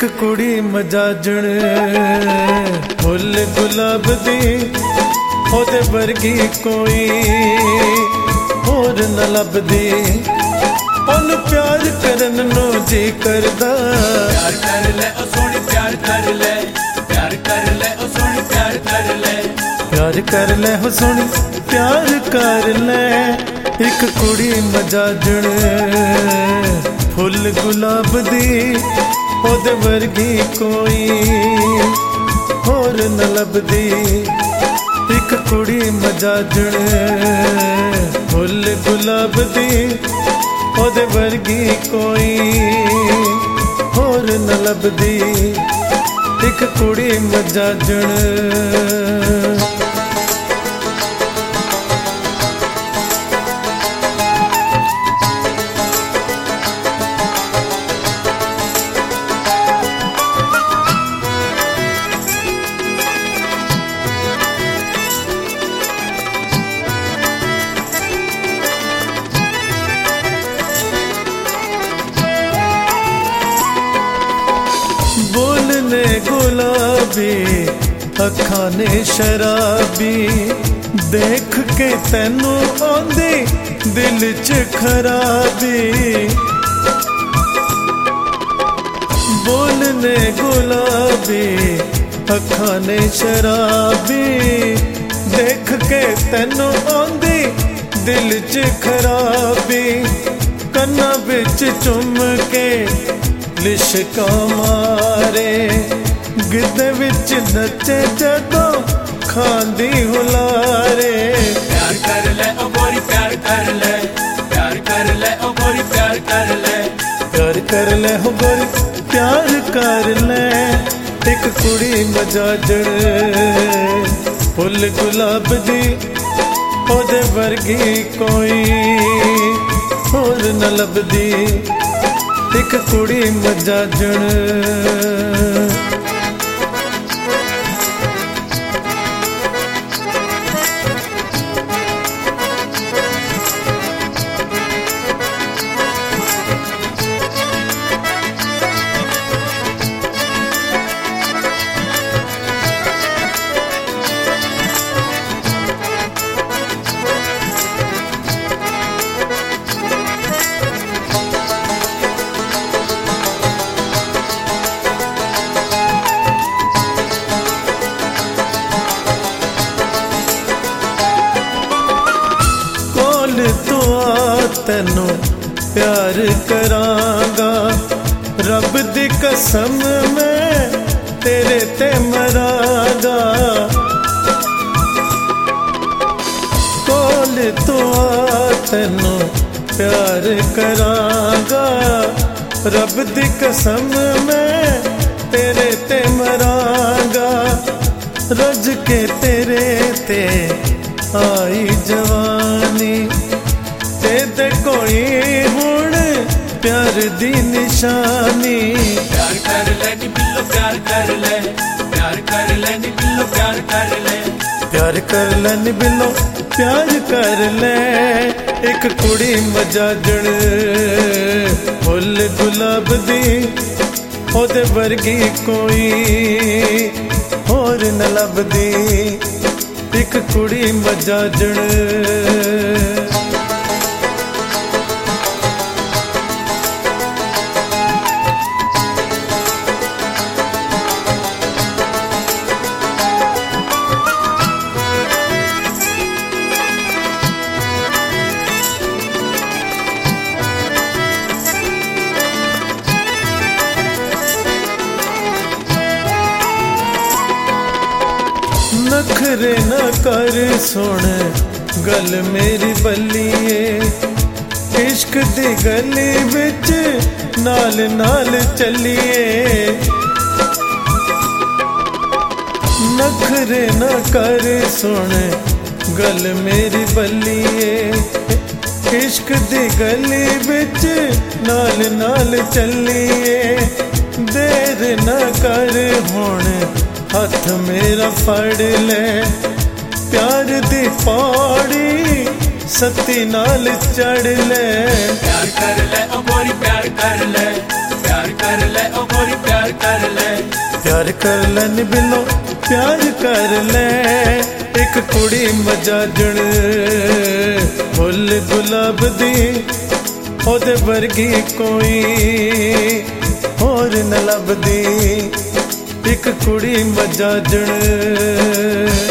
कुड़ी मजाजण फुल गुलाब दी ओदे वर्गी कोई होर न लभदी। ओनू प्यार करन नो जी करदा। प्यार कर ले ओ सोनी प्यार कर ले, प्यार कर ले ओ सोनी प्यार कर ले, प्यार कर ले हो सोनी प्यार कर ले। एक कुड़ी मजाजण फुल गुलाब दी ओदे वर्गी कोई होर न लभदी। एक कुड़ी मजाजण फुल गुलाब दी ओदे वर्गी कोई होर न लभदी। एक कुड़ी मजाजण। बोलने गुलाबी अखां ने शराबी देख के तैनू आंदी दिल च खराबी। बोलने गुलाबी अखां ने शराबी देख के तैनू आंदी दिल च खराबी। कन्ना बिच चुम के लिशका मारे गिद्ध विच नचे जदों खांदी हुलारे। प्यार कर ले ओ गोरी प्यार कर ले, प्यार कर ले ओ गोरी प्यार कर ले, प्यार कर ले हो गोरी प्यार कर ले। एक कुड़ी मजाजण फुल गुलाब दी ओदे वर्गी कोई होर न लभदी। एक कुड़ी मजाजण। तू आ तैनू प्यार करांगा रब दी कसम मैं तेरे ते मरांगा। कोल तू आ तैनू प्यार करांगा रब दी कसम मैं तेरे ते मरांगा। रज के तेरे ते आई जवानी ते कोई हुण प्यार दी निशानी। प्यार कर ले नी बिल्लो प्यार कर ले, प्यार कर ले नी बिल्लो प्यार कर ले, प्यार कर ले नी बिल्लो प्यार कर ले। एक कुड़ी मजाजण फुल गुलाब दी ओदे वर्गी कोई होर न लभदी। एक कुड़ी मजाजण। नखरे न कर सुन गल मेरी बल्लिए इश्क दी गली विच नाल नाल चलिए। नखरे न कर सुन गल मेरी बल्लिए इश्क दी गली विच नाल नाल चलिए। देर न कर हुण हथ मेरा फड़ ले प्यार दी पौड़ी सती नाल चढ़ ले। प्यार कर ले ओ गोरी प्यार कर ले, प्यार कर ले ओ गोरी प्यार कर ले, प्यार कर ले नी बिल्लो प्यार कर ले। एक कुड़ी मजाजण फुल गुलाब दी ओदे वर्गी कोई होर न लभदी। एक कुड़ी मजाजण